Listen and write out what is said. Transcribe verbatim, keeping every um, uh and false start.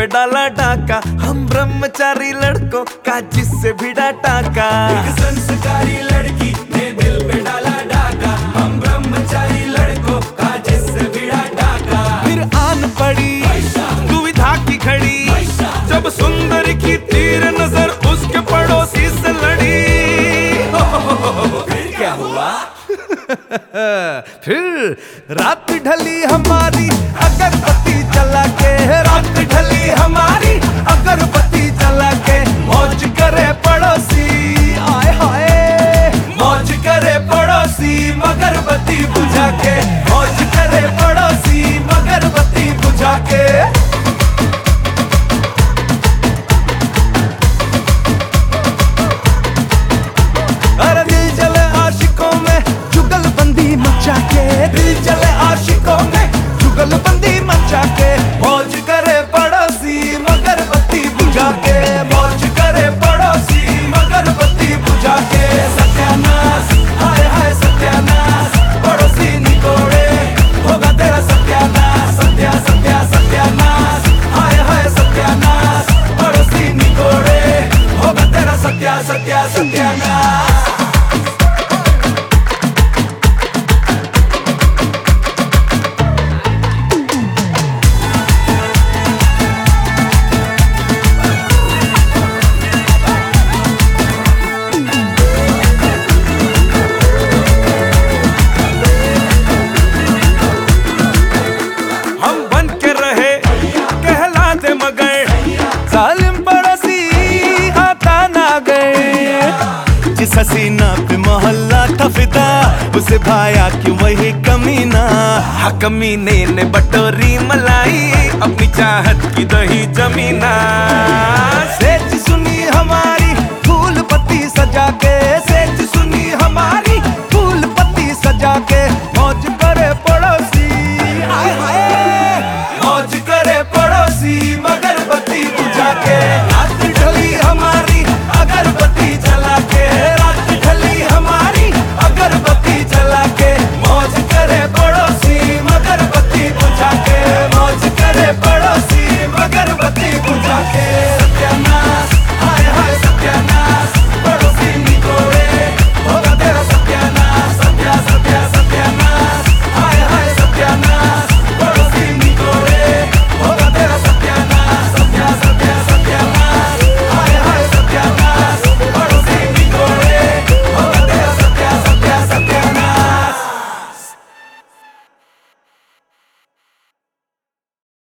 पे डाला डाका, हम ब्रह्मचारी लड़कों का जिससे भिड़ा टाका। एक संस्कारी लड़की ने दिल पे डाला डाका, हम ब्रह्मचारी लड़कों का जिससे भिड़ा टाका। फिर आन पड़ी दुविधा की घड़ी, जब सुंदर की तीर नजर उसके पड़ोसी से लड़ी। फिर क्या हुआ? फिर रात ढली हमारी अगरबत्ती जला के, रात ढली हमारी अगरबत्ती जला के, मौज करे पड़ोसी आए हाय, मौज करे पड़ोसी मगरबत्ती बुझा के, मौज करे पड़ोसी मगरबत्ती बुझा के। दिल चले आशिकों में जुगलबंदी मचा के, मौज करे पड़ोसी मगरबत्ती बुझा के, मौज करे पड़ोसी मगरबत्ती बुझा के। सत्यानाश हाय हाय सत्यानाश, पड़ोसी निकोड़े होगा तेरा सत्यानाश, सत्या सत्या सत्यानाश हाय हाय सत्यानाश, पड़ोसी निकोड़े होगा तेरा सत्या सत्या सत्यानाश। जालिम पड़ोसी आता ना गए, जिस हसीना पे मोहल्ला था फिदा उसे भाया क्यों वही कमीना। हाँ कमीने ने बटोरी मलाई, अपनी चाहत की दही जमीना से